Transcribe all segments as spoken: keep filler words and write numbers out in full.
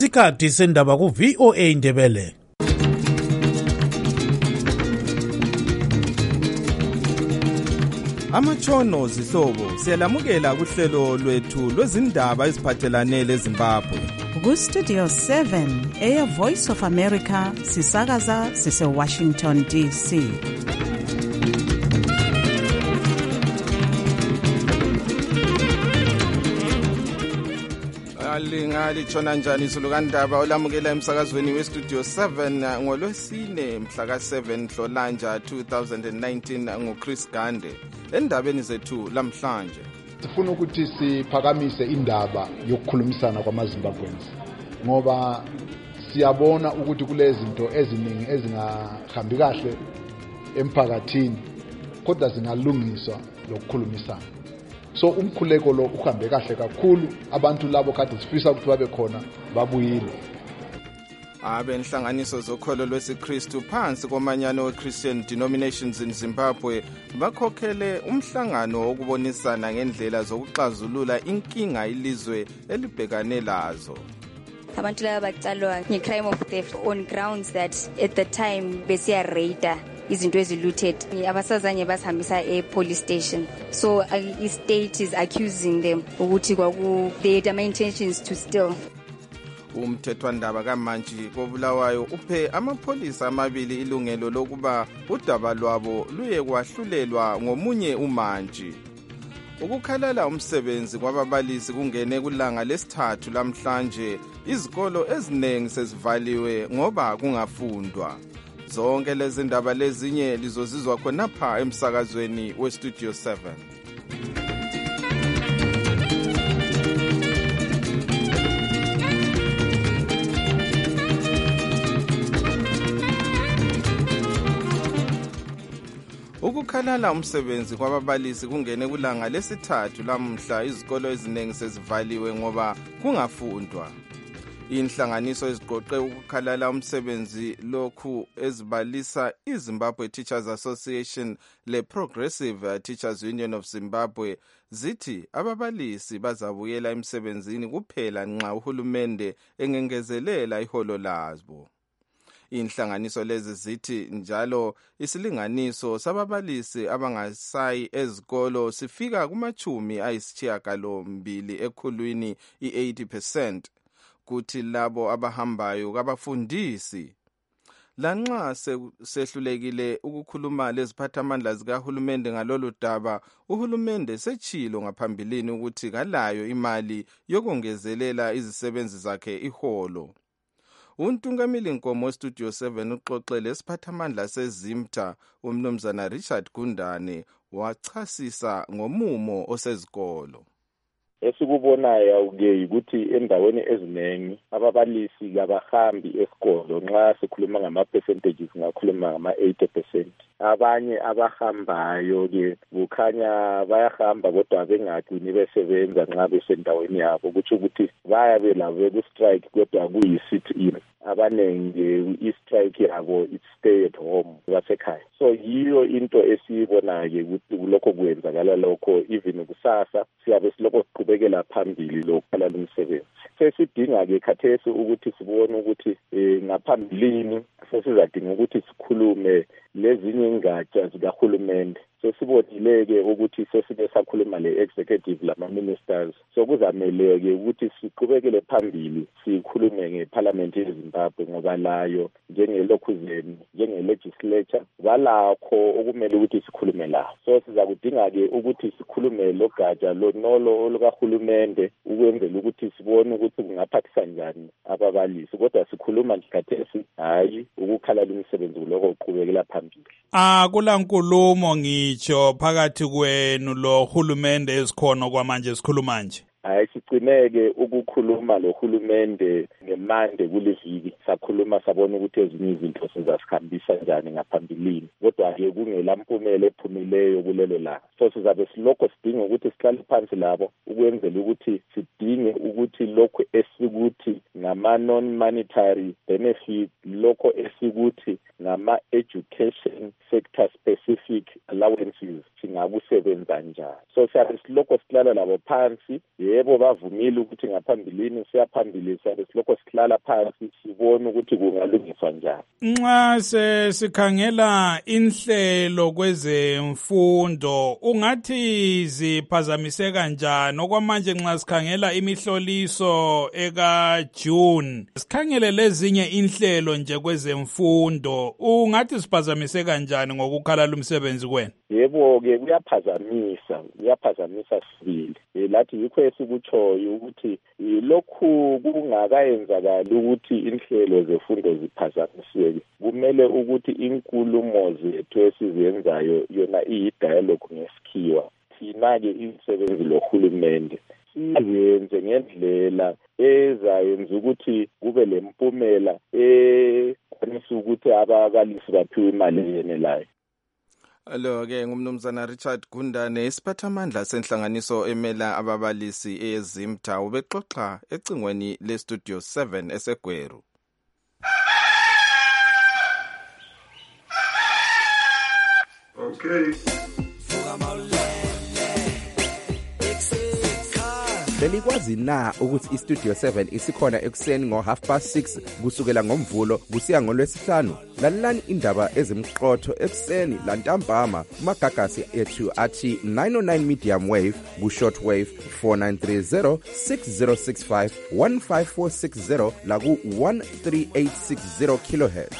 Isikhathi sendaba ku V O A Ndebele. Amatshono zihlobo siyalamukela kuhlelo lwethu lwezindaba eziphathelane leZimbabwe. Ku Studio seven eya Voice of America sisakaza sise Washington D C. Lingali tshona njani sulukandaba olamukela emsakazweni we Studio seven ngolwesine mhla ka seven Nhlolanja two thousand nineteen nguChris Gande. Endabeni zethu lamhlanje sifuna ukuthi siphakamise indaba yokukhulumisana kwamaZimbabweans ngoba siyabona ukuthi kulezi zinto eziningi ezingahambi kahle emphakathini kodwa zingalungiswa lokukhulumisana. So umkhuleko lo uhambe kahle kakhulu, abantu labo kade sifisa ukuthi babe khona babuyile. Abenhlanganiso zokholo lwesiKristu phansi komanyano we-Christian denominations in Zimbabwe bakhokhele umhlangano wokubonisana ngendlela zokuxazulula inkinga ilizwe elibhekane lazo. Abantu laba bacalwa nge-crime of theft on grounds that at the time besiya raider izinto ezilooted abasazanye basihambisa e-police station, so uh, i-state is accusing them ukuthi kwaku they had my intentions to steal. Umthethwandaba kaMantshi koBulawayo uphe amapholisa amabili ilungelo lokuba udaba lwabo luye kwahlulelwa ngomunye uMantshi. Ukukhalala umsebenzi kwababalisi kungene kulanga lesithathu lamhlanje, izikolo eziningi sezivaliwe ngoba kungafundwa. Zonke lezi ndaba lezinye lizozizwa khonapha emsakazweni we Studio seven. Ukukhalala umsebenzi kwababalisi kungene kulanga lesithathu lamhla, izikolo eziningi sezivaliwe ngoba kungafundwa. Inhlanganiso eziqoqe ukukhalala umsebenzi lokhu ezibalisa iZimbabwe Teachers Association le Progressive Teachers Union of Zimbabwe zithi ababalisi bazabuyela emsebenzini kuphela nxa uhulumende engengezelela iholo lazo. Inhlanganiso lezi zithi njalo isilinganiso sababalisi abangasayi ezikolo sifika kumachumi ayisishiyagalombili ekhulwini i-eighty percent. Kuthi labo abahambayo kabafundisi. Lanxa sehlulekile ukukhuluma leziphathamandla zikahulumende ngalolu daba, uhulumende sechilo ngaphambilini ukuthi kalayo imali yokongezelela izisebenzi zakhe iholo. Untungamili Nkomo Studio seven uxoxele lesiphathamandla seZimta umnumzana Richard Gundane wachasisa ngomumo osezikolo. Esikubonayo ke ukuthi endaweni eziningi ababalisi kabahambi esikolo nxa sikhuluma ngama percentages ngakhuluma ngama eighty percent. Abanye abahambayo ke kukhanya bayahamba kodwa bengagcini besebenza nxa besendaweni yabo, ukuthi ukuthi bayabe labo ku strike kodwa kuyi sit in. Abanenge i-strike yabo it stay at home basekhaya. So yiyo into esiyibonayo ukuthi kulokho kwenzakala lokho, even kusasa siyabe silokho siqhubekela phambili lokukhalala umsebenzi. Sesidinga ke khathesi ukuthi sibone ukuthi eh, ngaphambilini sesizadinga ukuthi sikhulume lezinye ingatsha zikahulumende. Sesibonile-ke ukuthi sesike sakhuluma le-executive lama-ministers, so kuzamele-ke ukuthi siqhubekele phambili sikhulume ngeParliament yeZimbabwe ngoba layo njengelokhuzeni njenge-legislature balakho okumele ukuthi sikhulume la. So sizakudinga-ke ukuthi sikhulume lo gatsha lonolo olukahulumende ukwenzela ukuthi sibone ukuthi kungaphathisa njani ababalisi, kodwa sikhuluma nje hayi ukukhalala umsebenzi kuloko uqhubekela phambili. Ah kulankulumo ngitsho phakathi kwenu lo hulumende ezikhona kwamanje sikhuluma nje. Hayi sigcineke ukukhuluma lo hulumende ngemande kuliviki, sakhuluma sabona ukuthi ezinye izinto sizasihambisa njani ngaphambilini, kodwa ke kungelampumela ephumileyo kulelo la. So sizabe silokho sidinga ukuthi sihlale phansi labo ukwenzela ukuthi sidinge ukuthi lokho esikuthi ngama non monetary benefit, lokho esikuthi ngama education sector specific allowances singakusebenza njani. So siyabe silokho sihlala labo phansi yebo bavumile ukuthi ngaphambilini siyaphambili sabe silokho sihlala phansi sibone ukuthi kungalungiswa njani. Nxa sesikhangela inhlelo kwezemfundo ungathi ziphazamise kanjani okwamanje nxa sikhangela imihloliso eka June sikhangele lezinye inhlelo nje kwezemfundo ungathi siphazamise kanjani ngokukhala lumsebenzi kwenu? Yebo ke kuyaphazamisa kuyaphazamisa sibili lathi yikho esikutshoyo ukuthi lokhu kungakayenzakali ukuthi inhlelo zefundo ziphazamiseke. Kumele ukuthi inkulumo zethu esizenzayo yona iyi-dialogue ngesikhiwa thina-ke isebenzi lohulumende siyenze ngendlela ezayenza ukuthi kube lempumela ekwanisa ukuthi ababalisi baphiwe imali eyenelayo. Lo-ke ngumnumzana Richard Gundane isiphathamandla senhlanganiso emela ababalisi eZimta ubexoxa ecingweni lestudio seven eseGweru. Okay. Belikwazi na ukuthi istudio seven isikhona ekuseni ngo half past six kusukela ngomvulo kusiya ngolwesihlanu? Lalelani indaba ezimqotho ekuseni lantambama kumagagasi ethu athi nine oh nine medium wave ku short wave four nine three zero six zero six five one five four six zero la ku one three eight six zero kilohertz.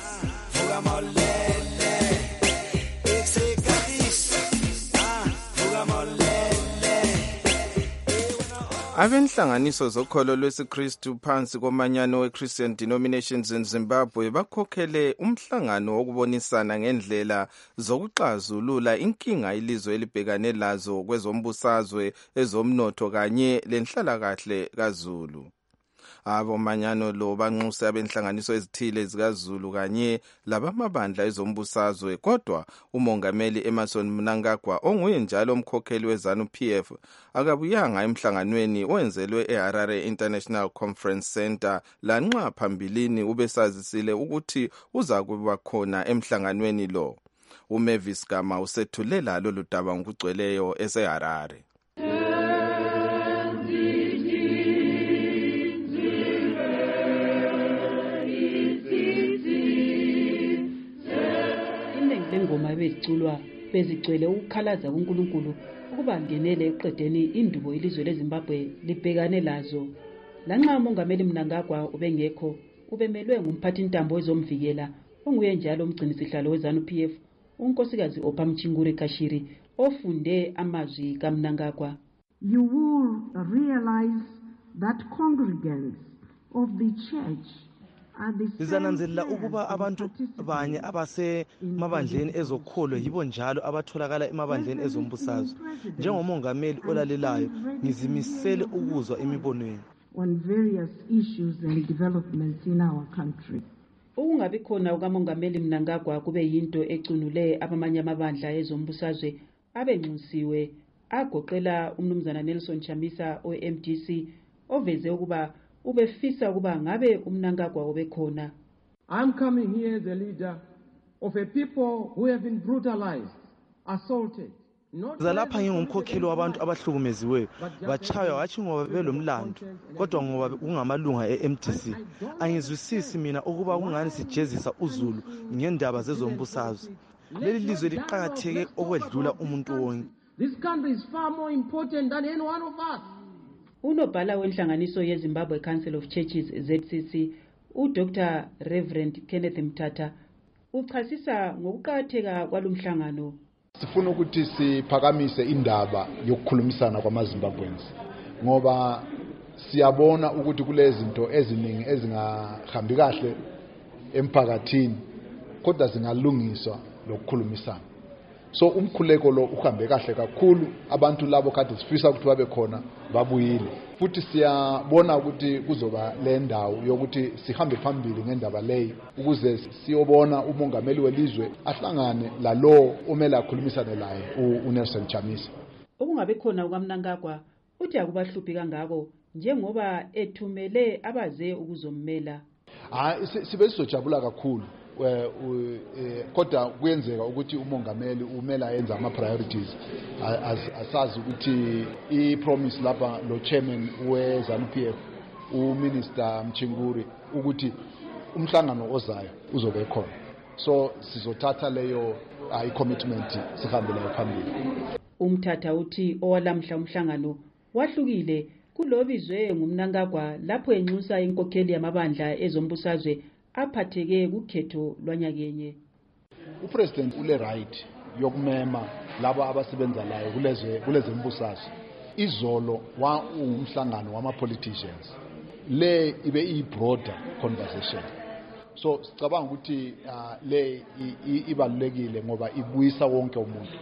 Abenhlanganiso zokholo lwesiKristu phansi komanyano we-Christian Denominations in Zimbabwe bakhokhele umhlangano wokubonisana ngendlela zokuxazulula inkinga ilizwe elibhekane lazo kwezombusazwe ezomnotho kanye lenhlalakahle kaZulu. Abomanyano lo banxuse abenhlanganiso ezithile zikaZulu kanye labamabandla ezombusazwe kodwa umongameli Emerson Mnangagwa onguye njalo umkhokheli weZANU P F akabuyanga emhlanganweni owenzelwe eHarare International Conference Center lanxa phambilini ubesazisile ukuthi uza kuba khona emhlanganweni lo. uMavis Gama usethulela lolu daba ngokugcweleyo eseHarare. Ingoma beziculwa bezigcwele ukukhalaza kuNkulunkulu ukuba ngenele eqedeni indubo ilizwe leZimbabwe libhekane lazo. Lanxa umongameli Mnangagwa ubengekho ubemelwe ngumphathi intambo ezomvikela onguye njalo umgcinisihlalo weZANU P F unkosikazi Ophamchinguri Kashiri ofunde amazwi kaMnangagwa. You will realize that congregants of the church Sizananzelela ukuba abantu banye abase mabandleni ezokholo yibo njalo abatholakala emabandleni ezombusazwe. Njengomongameli olalelayo ngizimisele ukuzwa imibonweni on various issues and developments in our country. Ukungabi khona ukamongameli Mnangagwa kube yinto ecunule abamanye amabandla ezombusazwe abenxusiwe agoqela umnumzana Nelson Chamisa o-M D C oveze ukuba ubefisa ukuba ngabe uMnangagwa obekhona. I'm coming here as a leader of a people who have been brutalized, assaulted. Zalapha ngingumkhokheli wabantu abahlukumeziweyo bachaywa wathi ngoba belomlando kodwa ngoba kungamalunga e-M D C angizwisisi mina ukuba kungani sijezisa uZulu ngendaba zezombusazwe. Leli lizwe liqhakatheke okwedlula umuntu wonke. This country is far more important than any one of us. Unobhala wenhlanganiso yeZimbabwe Council of Churches Z C C uDr Reverend Kenneth Mthatha uchasisa ngokuqhatheka kwalomhlangano. Sifuna ukuthi siphakamise indaba yokukhulumisana kwamaZimbabweans ngoba siyabona ukuthi kulezi zinto eziningi ezingahambi kahle emphakathini kodwa zingalungiswa lokukhulumisana. So umkhuleko lo uhambe kahle kakhulu abantu labo kade sifisa ukuthi babe khona babuyile futhi siyabona ukuthi kuzoba le ndawo yokuthi sihambe phambili ngendaba leyo ukuze siyobona umongameli welizwe ahlangane la lo omela akhulumisane laye uNelson Chamisa. Ukungabe khona ukaMnangagwa uthi akubahluphi kangako njengoba ethumele abaze ukuzommela. Ah sibe sizojabula kakhulu kodwa kuyenzeka ukuthi umongameli umele ayenza ama priorities. Asazi ukuthi I promise lapha lo chairman we ZANU-P F uMinister Mchinguri ukuthi umhlangano ozayo uzobe khona. So sizothatha leyo I commitment sihambe layo phambili. Umthatha uthi owalamhla umhlangano wahlukile kulobizwe ngumnankagwa lapho enxusa inkokheli yamabandla ezombusazwe aphatheke kukhetho lwanyakenye. Upresident ule right yokumema laba abasebenza layo kuleze kuleze mbusazwe. Izolo wa umhlangano wama politicians le ibe I broader conversation. So sicabanga ukuthi le ibalulekile ngoba ibuyisa wonke umuntu.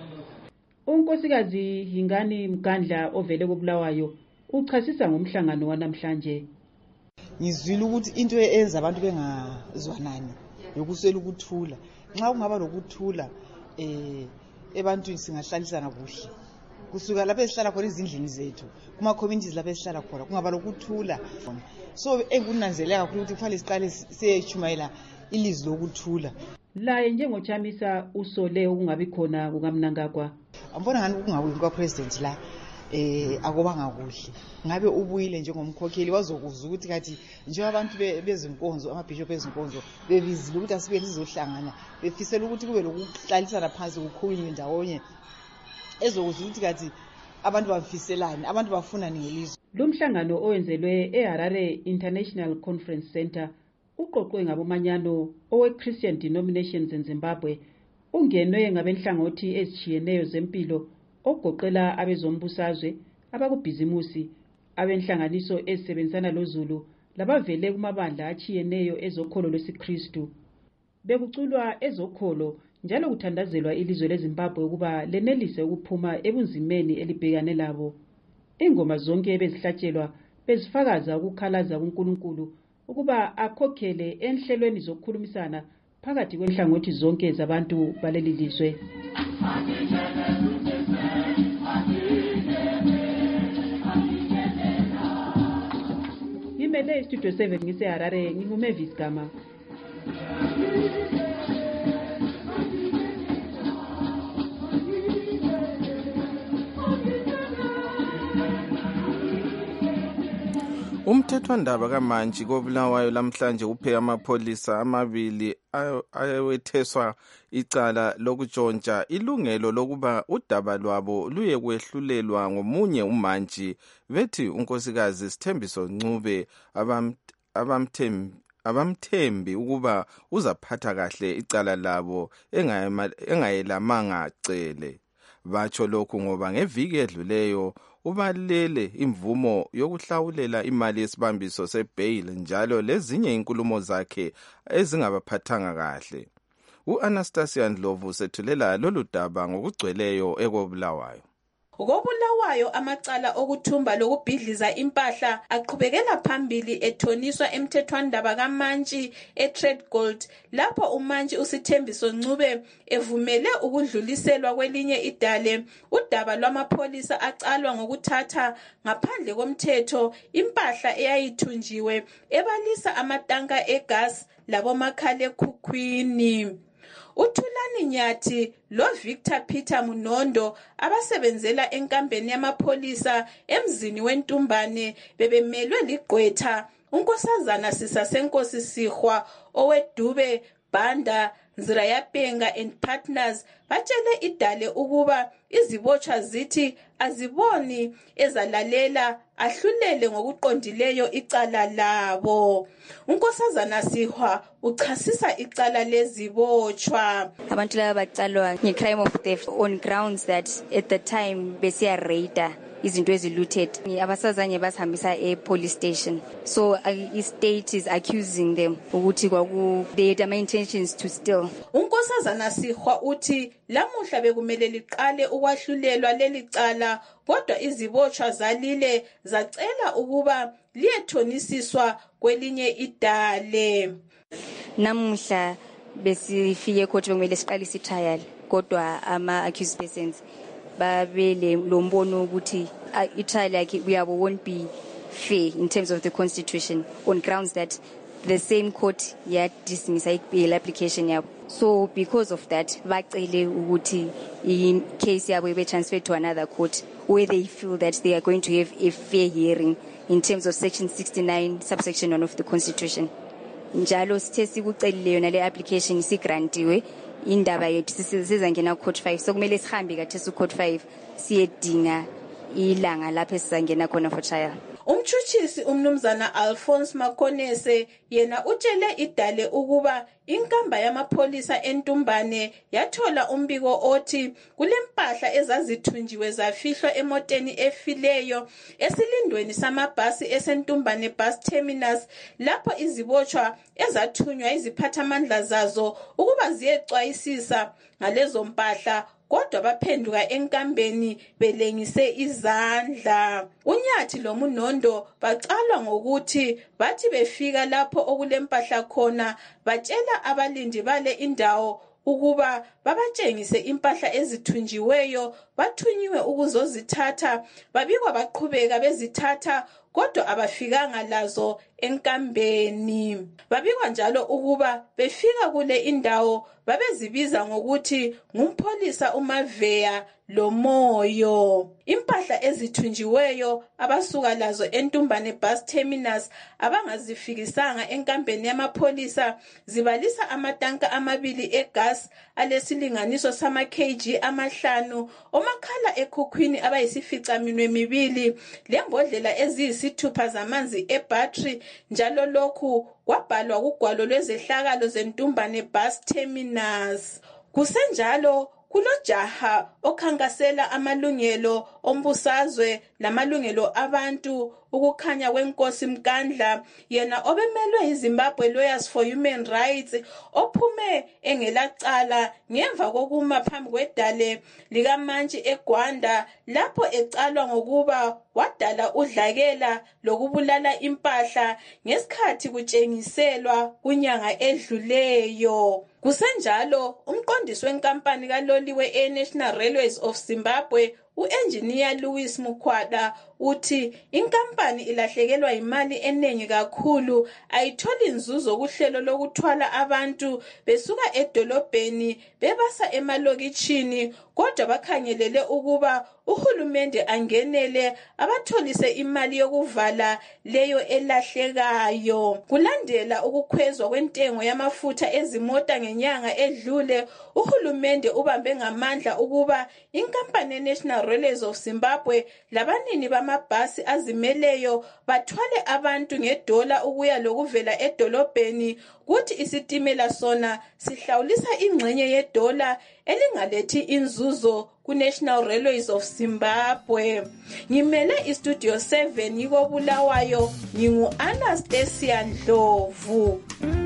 Unkosikazi Hingani Mkandla ovele koBulawayo uchasisa ngomhlangano wanamhlanje. Ngizwile ukuthi into eyenza abantu bengazwanani yokuswela ukuthula. Nxa kungaba lokuthula eh ebantwini singahlalisana kuhle. Kusuka lapho esihlala khona izindlini zethu kuma communities lapho esihlala khona kungaba lokuthula. So engunanzeleka kakhulu ukuthi kufanele siqale siyechumayela ilizwi lokuthula. Laye njengochamisa usole ukungabi khona kukaMnangagwa. Ambona ngani kungabuyi kwa president la eh akubanga kuhle. Ngabe ubuyile njengomkhokheli wazokuzwa ukuthi kathi nje abantu bezinkonzo amabishop bezinkonzo bebizile ukuthi asibe lizohlangana befisela ukuthi kube lokuhlalisana phansi kukhulunywe ndawonye ezokuzwa ukuthi kathi abantu bafiselane abantu bafuna ngelizwe. Lo mhlangano owenzelwe eHarare International Conference Center uqoqwe ngabomanyano owe Christian Denominations in Zimbabwe ungenwe ngabenhlangothi ezitshiyeneyo zempilo ogoqela abezombusazwe abakubhizimusi abenhlanganiso ezisebenzana loZulu labavele kumabandla achiyeneyo ezokholo lwesiKristu. Bekuculwa ezokholo njalo kuthandazelwa ilizwe leZimbabwe ukuba lenelise ukuphuma ebunzimeni elibhekane labo. Ingoma zonke bezihlatshelwa bezifakaza ukukhalaza kuNkulunkulu ukuba akhokhele enhlelweni zokukhulumisana phakathi kwenhlangothi zonke zabantu baleli lizwe. Ngimele Studio seven ngiseHarare nginguMavis Gama. Umthethwandaba kaMantshi koBulawayo lamhlanje uphe amapholisa amabili ayewetheswa icala lokutshontsha ilungelo lokuba udaba lwabo luye kwehlulelwa ngomunye uMantshi bethi unkosikazi Sithembiso Ncube abamthembi abamthembi ukuba uzaphatha kahle icala labo engayelamanga cele. Batsho lokhu ngoba ngeviki edluleyo ubalele imvumo yokuhlawulela imali yesibambiso sebail njalo lezinye inkulumo zakhe ezingabaphathanga kahle. U-Anastasia Ndlovu sethulela lolu daba ngokugcweleyo ekoBulawayo. KoBulawayo amacala okuthumba lokubhidliza impahla aqhubekela phambili ethoniswa emthethwandaba kaMantshi eTrade Gold lapho uMantshi uSithembiso Ncube evumele ukudluliselwa kwelinye idale udaba lwamapholisa acalwa ngokuthatha ngaphandle komthetho impahla eyayithunjiwe ebalisa amatanka egas labomakhalekhukhwini. uThulani Nyathi lo Victor Peter Munondo abasebenzela enkambeni yamapholisa emzini weNtumbane bebemelwe ligqwetha unkosazana Sisasenkosi Sihwa owedube Banda Nzirayapenga and Partners batshele idale ukuba izibotshwa zithi aziboni ezalalela ahlulele ngokuqondileyo icala labo. Unkosazana Sihwa uchasisa icala lezibotshwa. Abantu laba bacalwa ngecrime of theft on grounds that at the time besiya raider izinto ezilooted abasazanye basihambisa e-police station. So uh, i-state is accusing them ukuthi kwaku they had intentions to steal. Unkosazana Sihwa uthi lamuhla bekumele liqale ukwahlulelwa leli cala kodwa izibotshwa zalile zacela ukuba liyethonisiswa kwelinye idale. Namuhla besifike court bekumele siqalise i-trial kodwa ama accused persons babele lombono ukuthi i-trial like we won't be fair in terms of the constitution on grounds that the same court ya dismiss bail application yabo. So because of that bacele ukuthi in case yabo be transferred to another court where they feel that they are going to have a fair hearing in terms of section sixty-nine subsection one of the constitution. Njalo sithe sikucelile yona le application sigrantiwe indaba yethu sizangena court five, so kumele sihambe kathi su court five siyedinga ilanga lapho esizangena khona for trial. Umtshutshisi umnumzana Alphonse Makonese yena utshele idale ukuba inkamba yamapholisa eNtumbane yathola umbiko othi kulempahla ezazithunjiwe zafihlwa emoteni efileyo esilindweni samabhasi esentumbane bus terminus lapho izibotshwa ezathunywa iziphathamandla zazo ukuba ziyecwayisisa ngalezo mpahla, kodwa baphenduka enkambeni belengise izandla. Unyathi lomunondo bacalwa ngokuthi bathi befika lapho okulempahla khona batshela abalindi bale indawo ukuba babatshengise impahla ezithunjiweyo, bathunyiwe ukuzozithatha, babikwa baqhubeka bezithatha kodwa abafikanga lazo enkambeni. Babikwa njalo ukuba befika kule indawo babezibiza ngokuthi ngumpholisa uMaveya lomoyo. Impahla ezithunjiweyo abasuka lazo eNtumbane bus terminus abangazifikisanga enkambeni yamapholisa zibalisa amatanka amabili egas alesilinganiso sama kg amahlanu, omakhala ekhukhwini abayisificaminwe mibili, lembodlela eziyisithupha zamanzi ebattery, njalo lokhu kwabhalwa kugwalo lwezehlakalo zeNtumbane bus terminus. Kusenjalo kulojaha okhankasela amalungelo ombusazwe lamalungelo abantu ukukhanya kwenkosi Mkandla, yena obemelwe iZimbabwe Lawyers for Human Rights, ophume engelacala ngemva kokuma phambi kwedale likamantshi eGwanda lapho ecalwa ngokuba wadala udlakela lokubulala impahla ngesikhathi kutshengiselwa kunyanga edluleyo. Kusenjalo umqondisi wenkampani kaloliwe eNational Railways of Zimbabwe u-engineer Louis Mukhwada uthi inkampani ilahlekelwa imali eningi kakhulu, ayitholi inzuzo kuhlelo lokuthwala abantu besuka edolobheni bebasa emalokitshini, kodwa bakhangelele ukuba uhulumende angenele abatholise imali yokuvala leyo elahlekayo. Kulandela ukukhwezwa kwentengo yamafutha ezimota ngenyanga edlule, uhulumende ubambe ngamandla ukuba inkampani National Railways of Zimbabwe labanini bamabhasi azimeleyo bathwale abantu ngedola ukuya lokuvela edolobheni, kuthi isitimela sona sihlawulisa ingxenye yedola elingalethi inzuzo ku-National Railways of Zimbabwe. Ngimele iStudio seven yiko Bulawayo, ngingu-Anastasia Ndlovu.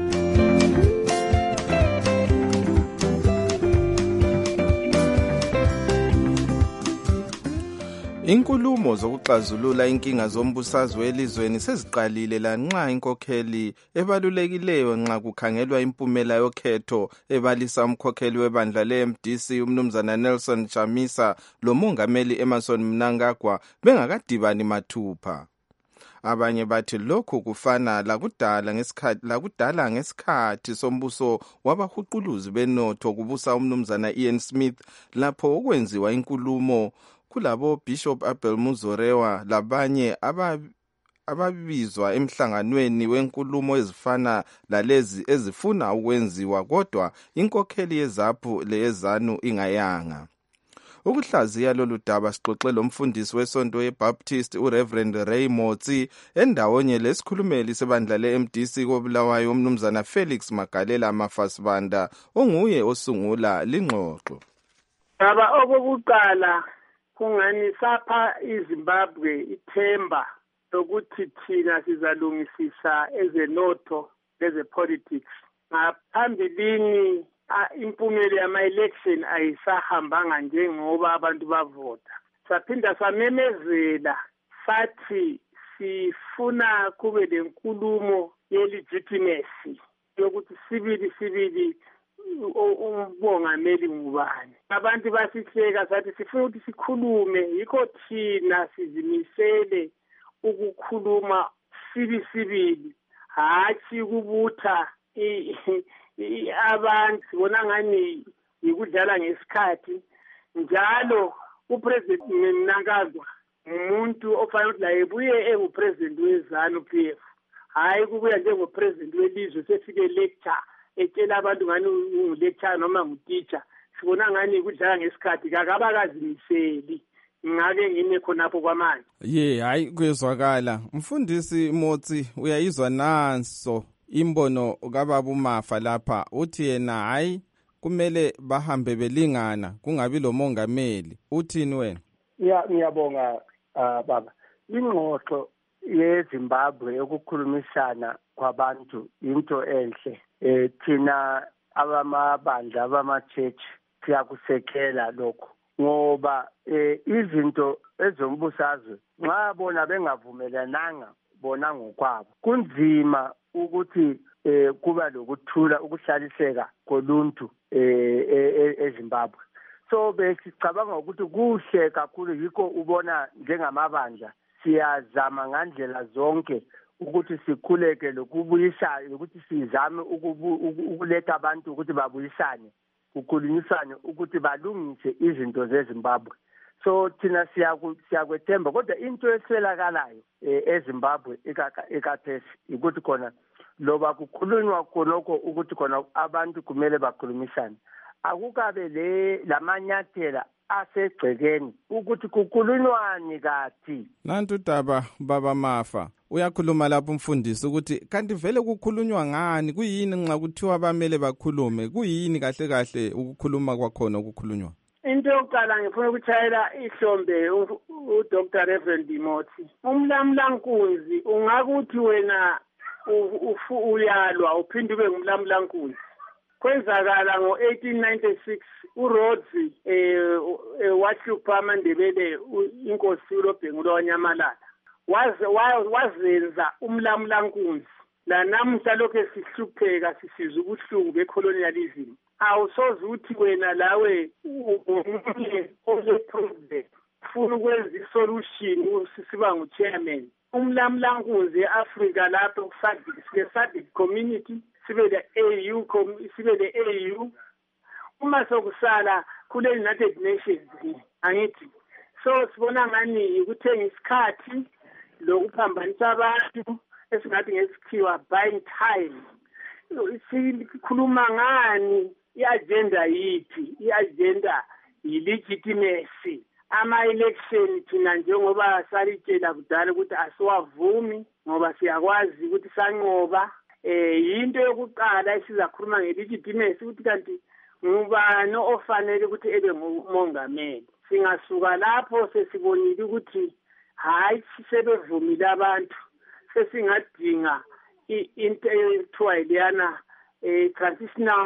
Inkulumo zokuxazulula inkinga zombusazwe elizweni seziqalile lanxa inkokheli ebalulekileyo nxa kukhangelwa impumela yokhetho ebalisa umkhokheli webandla le-M D C umnumzana Nelson Chamisa lomongameli Emmerson Mnangagwa bengakadibani mathupha. Abanye bathi lokhu kufana lakudala ngesikhathi lakudala ngesikhathi sombuso wabahuquluzi benotho kubusa umnumzana Ian Smith lapho okwenziwa inkulumo kulabo Bishop Abel Muzorewa labanye ababizwa emhlanganweni wenkulumo ezifana lalezi ezifuna ukwenziwa, kodwa inkokheli yezaphu leyezanu ingayanga. Ukuhlaziya lolu daba sixoxe lomfundisi wesonto yeBaptist uReverend Ray Motsi endawonye lesikhulumeli sebandla le-M D C koBulawayo umnumzana Felix Magalela Mafasibanda onguye osungula lingxoxo. Aba okokuqala kungani sapha iZimbabwe ithemba lokuthi thina sizalungisisa ezenotho lezepolitics. Ngaphambilini impumela yama-election ayisahambanga njengoba abantu bavota. Saphinda samemezela sathi sifuna kube lenkulumo ye-legitimacy yokuthi sibili sibili umbongameli ngubani. Abantu basihleka sathi sifuna ukuthi sikhulume, yikho thina sizimisele ukukhuluma sibili sibili, hatshi kubutha abantu sibona ngani yikudlala ngesikhathi njalo upresident Mnangagwa umuntu ofanele ukuthi la ebuye engupresident wezanu P F hayi kubuya njengopresident welizwe sefike lecture etshela abantu ngani ungulecture noma nguteacher sibona ngani kudlala ngesikhathi kakabakazimiseli ngake ngine khonapho kwamanje ye hayi kuyezwakala mfundisi Motsi uyayizwa nanso imbono kababa uMafa lapha uthi yena hayi kumele bahambe belingana kungabi lo mongameli uthini wena ya ngiyabonga baba ingxoxo yeZimbabwe ukukhulumisana kwabantu into enhle eh thina abamabandla abamachechi siyakusekela lokho ngoba eh izinto ezombusazwe nxa bona bengavumelananga bona ngokwabo kunzima ukuthi eh kuba lokuthula ukuhlaliseka koluntu eh eZimbabwe so besicabanga ukuthi kuhle kakhulu yikho ubona njengamabandla siyazama ngandlela zonke ukuthi sikhuleke lokubuyisana ukuthi sizame ukuletha abantu ukuthi babuyisane ukukhulunyisane ukuthi balungise izinto zeZimbabwe so thina siyakwethemba kodwa into eswelakalayo eZimbabwe ekathesi ukuthi khona loba kukhulunywa khonokho ukuthi khona abantu kumele bakhulumisane akukabe le lamanyathela asegcekeni ukuthi kukhulunywane kathi nantu daba baba Mafa uyakhuluma lapho umfundisi ukuthi kanti vele kukhulunywa ngani kuyini nxa kuthiwa bamele bakhulume kuyini kahle kahle ukukhuluma kwakhona ukukhulunywa into yokuqala ngifuna ukuchayela ihlombe uDr Reverend Motsi umlamlankunzi ungakuthi wena uyalwa uphinde ube ngumlamlankunzi kwenzakala ngo eighteen ninety-six uRhodes eh wahlupha aMandebele inkosi uLobhengulo waNyamalala waze wazenza umlamlankunzi la namuhla lokho esihlupheka sisiza ubuhlungu becolonialism awusoze uthi wena lawe umunye ozepresident ufuna ukwenza isolution usisiba nguchairman umlamlankunzi eAfrika lapho kusadike sadike community sibe le A U sibe le A U uma sokusala kule United Nations angithi so sibona ngani ukuthenga isikhathi lokuphambanisa abantu esingathi ngesikhiwa buying time sikhuluma ngani iagenda yithi iagenda yilegitimacy ama-election thina njengoba salitshela kudala ukuthi asiwavumi ngoba siyakwazi ukuthi sanqoba eh yinto yokuqala esizakhuluma ngelegitimacy ukuthi kanti ngubani ofanele ukuthi ebe ngumongameli singasuka lapho sesibonile ukuthi hayi sisebevumile abantu sesingadinga into ethiwa leyana transitional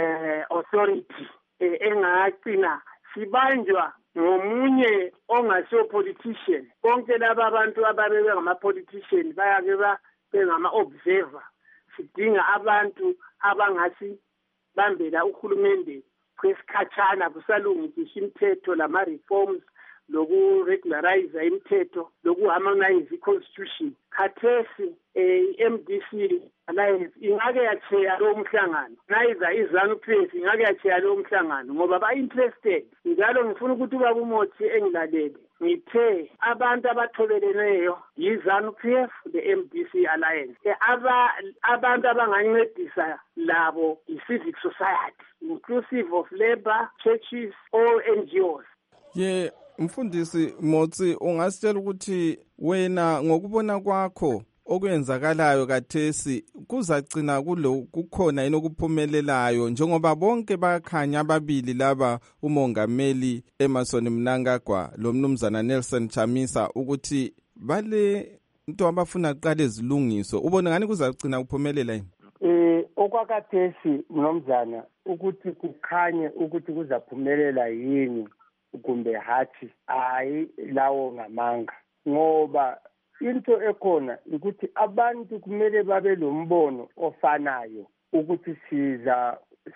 authority engagcina sibanjwa ngomunye ongasiyo politician bonke laba abantu ababe ngama-politician bayake bengama-observer sidinga abantu abangasi bambela uhulumende kwesikhatshana kusalungisisha imithetho lama-reforms lokuregularize imithetho lokuharmonize i-constitution khathesi i-M D C alliance ingake yacheya lowo mhlangano nayiza iZANU-P F ingake yacheya lowo mhlangano ngoba ba-interested njalo ngifuna ukuthi ubaba uMotsi engilalele ngithe abantu abathobeleneyo yiZANU-P F le-M D C alliance aba abantu abangancedisa labo i-civic society inclusive of labor churches or N G Os ye mfundisi Motsi ungasitshela ukuthi wena ngokubona kwakho okwenzakalayo kathesi kuzagcina kulo kukhona yini okuphumelelayo njengoba bonke bakhanya ababili laba umongameli Emmerson Mnangagwa lo mnumzana Nelson Chamisa ukuthi bale into abafuna kuqala izilungiso ubona ngani kuzagcina kuphumelela yini eh okwakathesi mnumzana ukuthi kukhanye ukuthi kuzaphumelela yini kumbe hathi hayi lawo ngamanga ngoba into ekhona ukuthi abantu kumele babe lombono ofanayo ukuthi siza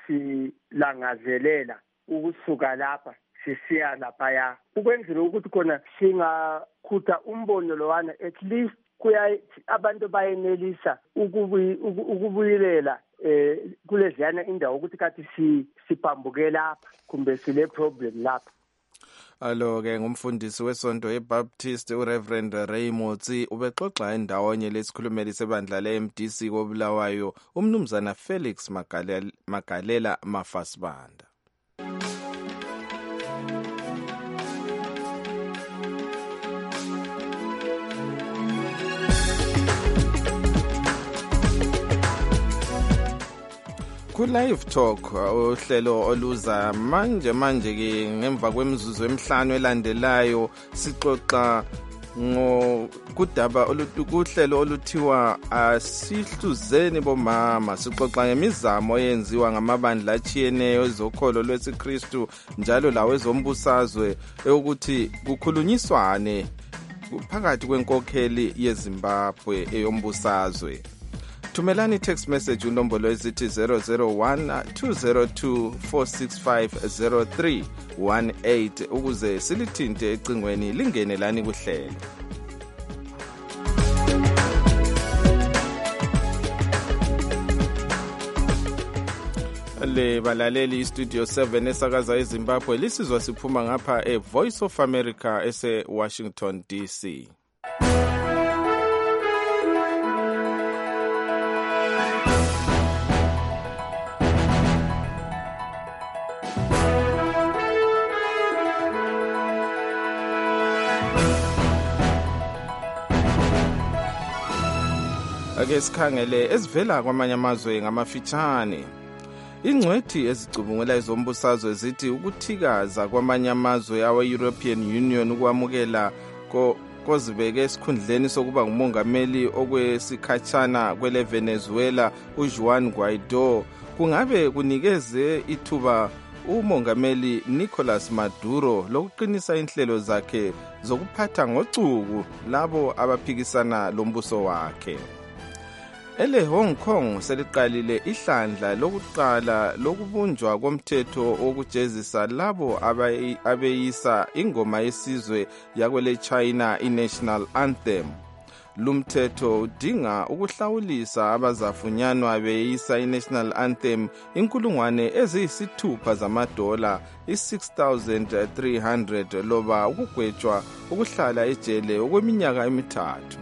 silangazelela ukusuka lapha sisiya lapha ukwenzela ukuthi khona singakhutha umbono lowana at least kuya abantu bayenelisa ukubuyilela eh kuleziyana indawo ukuthi kathi si siphambuke lapha kumbe sile problem lapha. Alo ke ngumfundisi wesonto eBaptist uReverend Raymond ubexoxa endawonye lesikhulumeli sebandla le-M D C koBulawayo umnumzana Felix Magalela, Magalela Mafasibanda. Ku live talk uhlelo oluza manje manje ke ngemva kwemizuzu emihlanu elandelayo sixoxa ngo kudaba oluhlelo oluthiwa asihluzeni bomama. Sixoxa ngemizamo eyenziwa ngamabandla achiyeneyo ezokholo lwesiKristu njalo lawo ezombusazwe ukuthi kukhulunyiswane phakathi kwenkokheli yeZimbabwe eyombusazwe. Thumelani text message unombolo ezithi zero zero one two zero two four six five zero three one eight ukuze silithinte ecingweni lingene lani kuhlelo. Le balaleli Studio seven esakaza eZimbabwe lisizwa siphuma ngapha e Voice of America ese Washington D C. Ake sikhangele ezivela kwamanye amazwe ngamafitshane. Ingcwethi ezicubungela ezombusazwe zithi ukuthikaza kwamanye amazwe awe-European Union ukwamukela kozibeke esikhundleni sokuba ngumongameli okwesikhatshana kwele Venezuela uJuan Guaido kungabe kunikeze ithuba umongameli Nicolas Maduro lokuqinisa inhlelo zakhe zokuphatha ngocuku labo abaphikisana lombuso wakhe. Ele Hong Kong seliqalile ihlandla lokuqala lokubunjwa komthetho wokujezisa labo abeyisa ingoma yesizwe yakwele China iNational Anthem. Lumthetho udinga ukuhlawulisa abazafunyanwa beyisa iNational Anthem inkulungwane eziyisithupha zamadola i-six thousand three hundred loba ukugwetshwa ukuhlala ejele okweminyaka emithathu.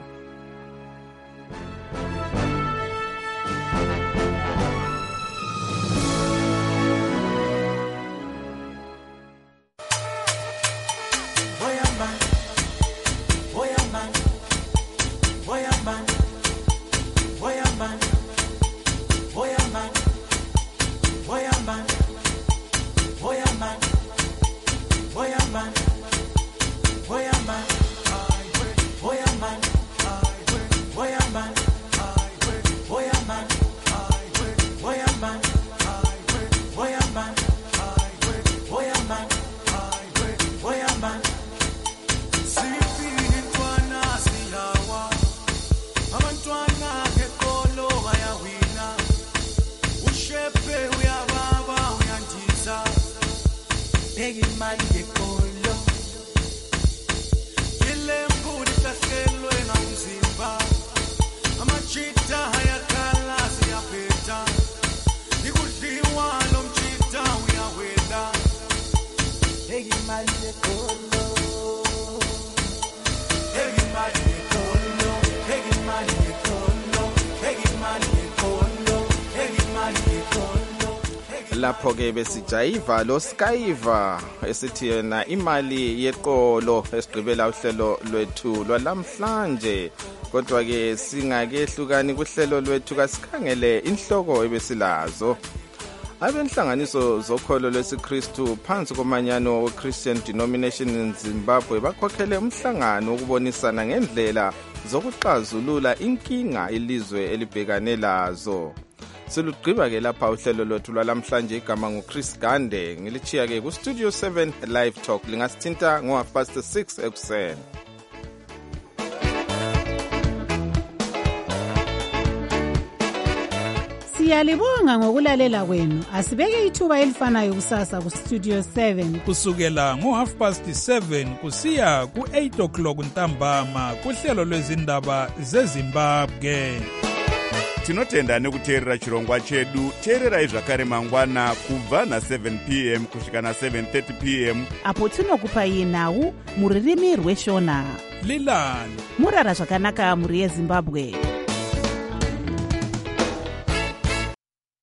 Lapho ke besijayiva lo Skyva esithi yena imali yeqolo esigqibela uhlelo lwethu lwalamhlanje. Kodwa ke singakehlukani kuhlelo lwethu kasikhangele inhloko ebesilazo. Abenhlanganiso zokholo lwesiKristu phansi komanyano we-Christian Denomination in Zimbabwe bakhokhele umhlangano wokubonisana ngendlela zokuxazulula inkinga ilizwe elibhekane lazo. Silugqiba ke lapha uhlelo lwethu lwalamhlanje igama nguChris Gande ngilichiya ke ku Studio seven Live Talk lingasithinta ngo half past six ekuseni. Siyalibonga ngokulalela kwenu. Asibeke ithuba elifanayo kusasa ku Studio seven kusukela ngo half past seven kusiya ku eight o'clock ntambama kuhlelo lwezindaba zeZimbabwe. Tinotenda nekuteerera chirongwa chedu. Teererai zvakare mangwana kubva na seven p m kusvika na seven thirty p m apo tinokupai nhau muririmi rweshona. Lilani murara zvakanaka muri yeZimbabwe.